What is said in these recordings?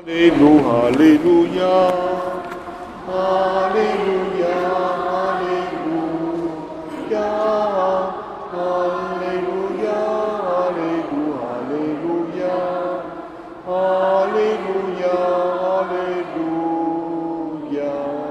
利路哈利路亞，哈利路亞，哈利路亞，哈利路亞，哈利路哈利路亞，哈利路亞，哈利路亞。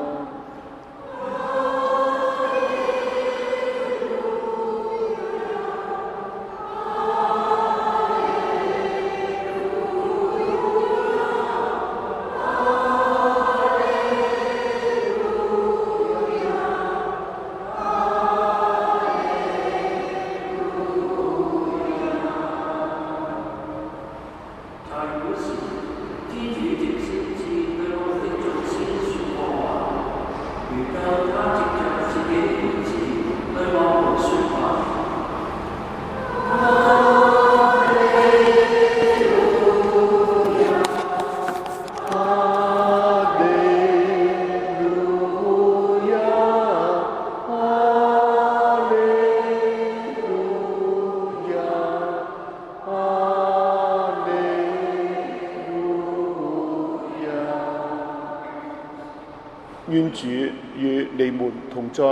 願主與你們同在。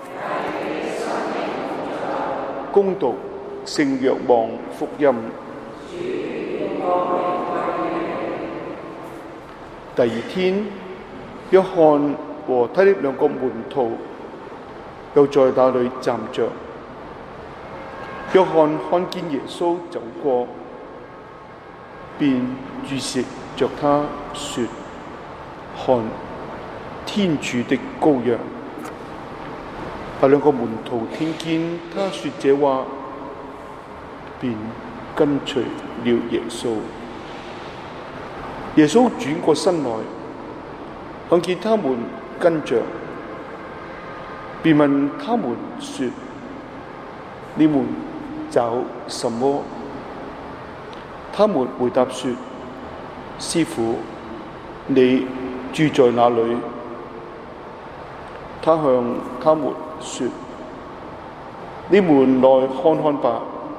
恭讀聖若望福音。第二天，約翰和他的兩個門徒又在那裏站着。約翰看見耶穌走過，便注視着他說：看，天主的羔羊。那兩個門徒聽見他說這話，便跟隨了耶穌。耶穌轉過身來，看見他們跟着，便問他們說：你們找什麼？他們回答說：師傅，你住在哪裏？他向他們說：你們來看看吧。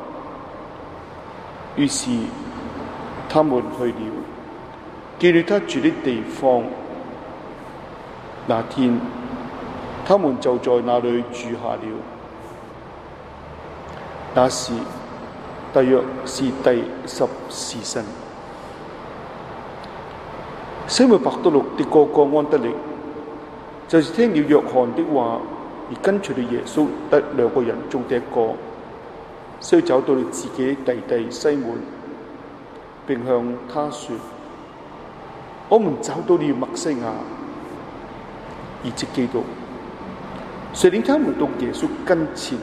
於是他們去了，見了他住的地方。那天他們就在那裏住下了。那時大約是第10時辰。西滿伯多祿的哥哥安德烈，就是聽了約翰的話而跟隨了耶穌得2個人中的一個，遂找到了自己的弟弟西滿，並向他說：我們找到了默西亞，而即基督。遂領他們到耶穌跟前。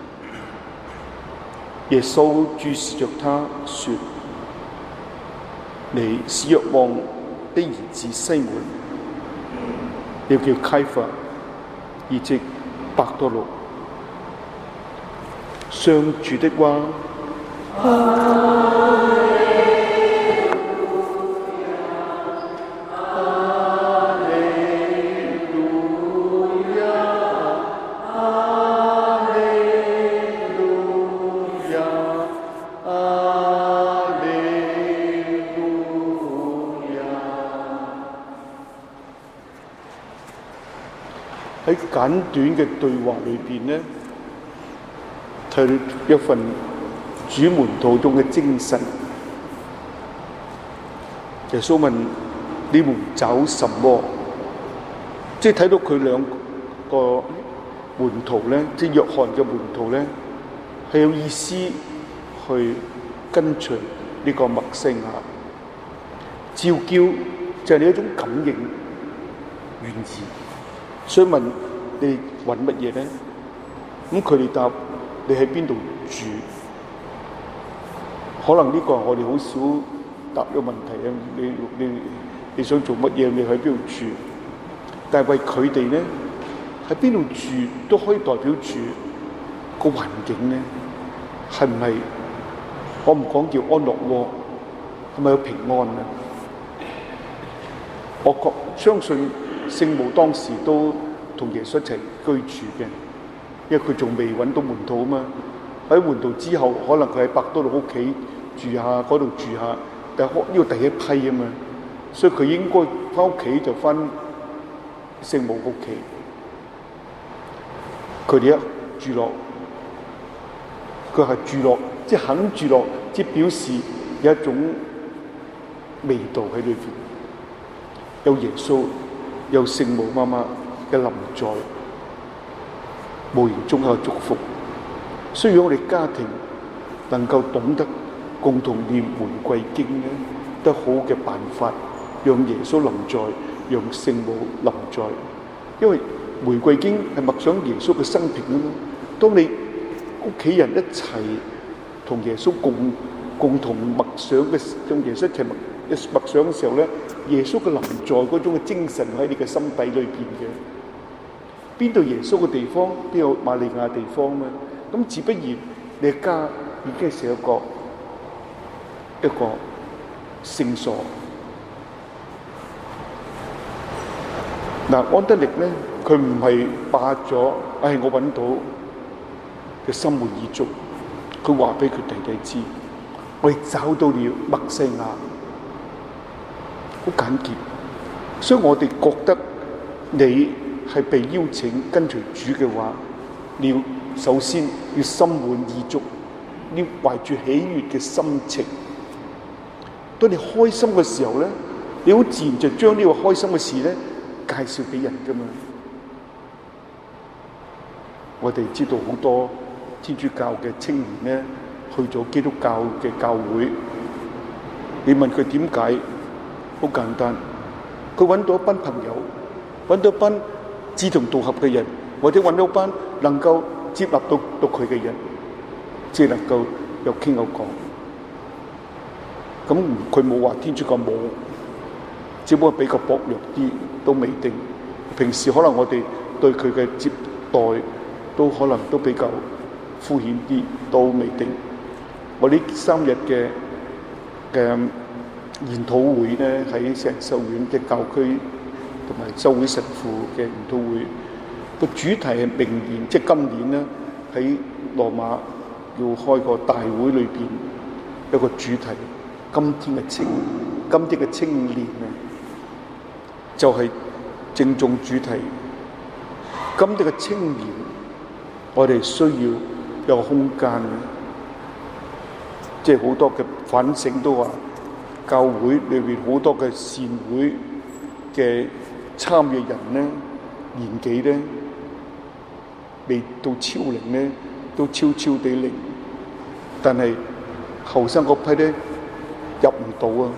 耶穌注視着他說：你是若望的兒子西滿，又叫開法，而即伯多祿。上主的話。喺簡短嘅對話裏邊呢，睇到一份主門徒中嘅精神。耶穌問：你們找什麼？即係睇到佢兩個門徒咧，即係約翰嘅門徒咧，係有意思去跟隨呢個默西亞。召叫就係你一種感應，願意。所以問你揾乜嘢咧？咁佢哋答：你喺邊度住？可能呢個係我哋好少答嘅問題啊！你想做乜嘢？你喺邊度住？但係為佢哋咧，喺邊度住都可以代表住個環境咧，係唔係？我唔講叫安樂窩，係咪有平安啊？我相信聖母當時都同耶穌一齊居住嘅，因為佢仲未揾到門徒啊嘛。喺門徒之後，可能佢喺伯多祿屋企住下，嗰度住下，但係呢個第一批啊嘛。 所以佢應該翻屋企就翻聖母屋企。佢哋一住落，佢係住落，即係肯住落，即係表示有一種味道喺裏邊，有耶穌，有聖母媽媽嘅臨在，無形中有祝福。需要我哋家庭能夠懂得共同念玫瑰經咧，得好嘅辦法，讓耶穌臨在，讓聖母臨在。因為玫瑰經係默想耶穌嘅生平啊嘛。當你屋企人一齊同耶穌共同默想嘅，同耶穌一齊默想嘅時候咧，耶穌嘅臨在嗰種嘅精神喺你嘅心底裏邊嘅。邊度耶穌嘅地方，邊有瑪利亞地方咧？咁自不然，你嘅家已經係一個聖所。嗱，安德烈咧，佢唔係霸咗，我揾到嘅心滿意足。佢話俾佢弟弟知，我哋找到了默西亞，好簡潔。所以我哋覺得你係被邀請跟隨主嘅話，你要首先要心滿意足，你懷住喜悅嘅心情。當你開心嘅時候咧，你好自然就將呢個開心嘅事咧介紹俾人噶嘛。我哋知道好多天主教嘅青年咧，去咗基督教嘅教會，你問佢點解？好簡單，佢揾到一班朋友，揾到一班志同道合嘅人，或者揾到一班能夠接納到佢嘅人，即係能夠有傾有講。咁佢冇話天主教冇，只不過比較薄弱啲，都未定。平時可能我哋對佢嘅接待都可能都比較敷衍啲，都未定。我呢3日嘅研討會咧，喺聖人修院嘅教區同埋修會神父嘅研討會，個主題係明年，即係今年咧喺羅馬要開個大會裏邊一個主題。今天嘅青年啊，就係正中主題。今天嘅青年，我哋需要有個空間，即係好多嘅反省都話，教會裏邊好多嘅善會嘅參與人咧，年紀咧未到超齡咧，都超地齡，但係後生嗰批咧入唔到啊，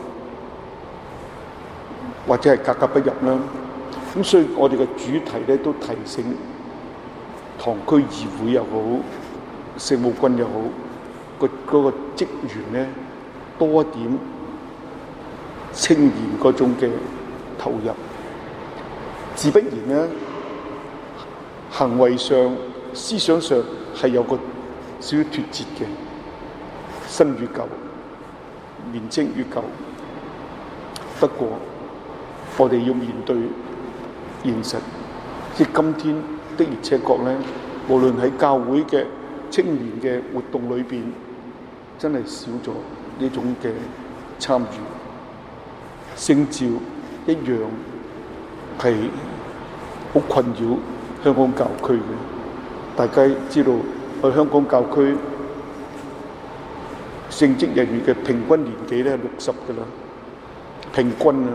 或者係格不入啦。咁所以我哋嘅主題咧都提醒堂區議會又好，聖母軍又好，嗰個職員咧多一點青年嗰種嘅投入，自不然咧行為上、思想上係有個少少脫節嘅，新與舊，年青與舊。不過我哋要面對現實，即係今天的而且確咧，無論喺教會嘅青年嘅活動裏邊，真係少咗呢種嘅參與。聖召一樣係好困擾香港教區嘅。大家知道喺香港教區聖職人員嘅平均年紀咧60㗎啦，平均啊，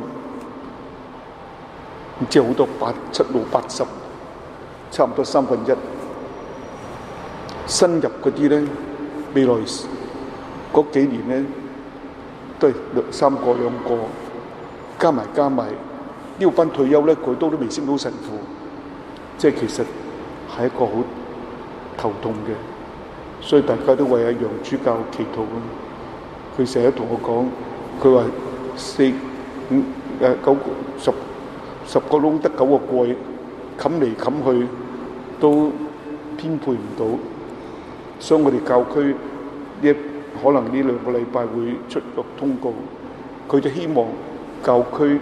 即係好多7、6、80，差唔多1/3。新入嗰啲咧，未來嗰幾年咧都係3個2個，加埋呢班退休咧，佢都未升到神父，即係其實係一個好頭痛嘅。所以大家都為阿楊主教祈禱啊！佢成日同我講，佢話10個窿得9個蓋，冚嚟冚去都編配唔到。所以我哋教區可能呢2個禮拜會出個通告，佢就希望教區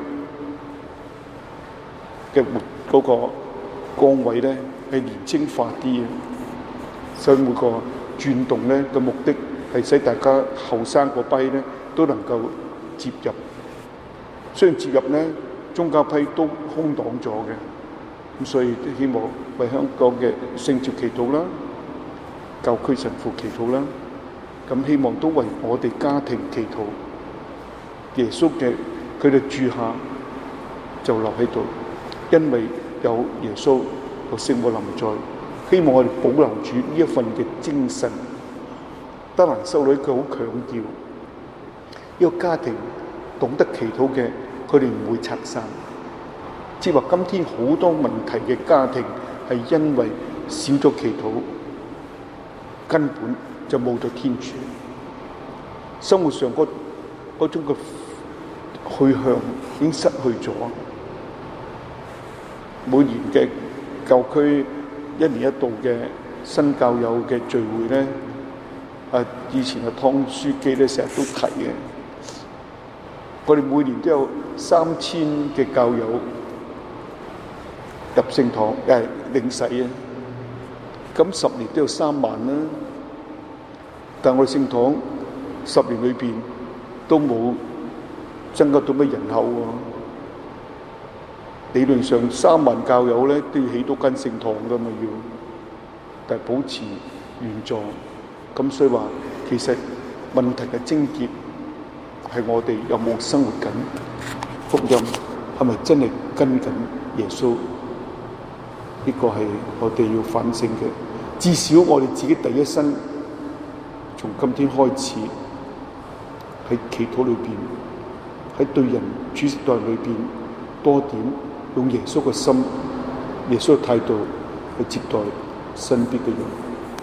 嘅嗰個崗位咧係年青化啲嘅，所以每個轉動咧嘅目的係使大家後生嗰批咧都能夠接入。 雖然接入呢宗教批都空擋咗嘅，咁所以都希望為香港嘅聖召祈禱啦，教區神父祈禱啦，咁希望都為我哋家庭祈禱。耶穌嘅佢哋住下就留喺度，因為有耶穌有聖母臨在，希望我哋保留住呢一份嘅精神。德蘭修女佢好強調，呢個家庭懂得祈禱嘅，佢哋唔會拆散。即係話今天好多問題嘅家庭係因為少咗祈禱，根本就冇咗天主。生活上嗰種嘅去向已經失去咗。每年嘅教區一年一度嘅新教友嘅聚會咧，以前湯書記咧成日都提嘅。我哋每年都有3000嘅教友入聖堂，領洗啊。咁10年都有3萬啦。但我哋聖堂10年裏邊都冇增加到乜人口喎。理論上3萬教友咧都要起多間聖堂噶嘛要，但係保持原狀。咁所以話其實問題嘅症結係我哋有冇生活緊福音，係咪真係跟緊耶穌？呢個係我哋要反省嘅。至少我哋自己第一身，從今天開始喺祈禱裏邊，喺對人處事待裏邊多點用耶穌嘅心、耶穌嘅態度去接待身邊嘅人。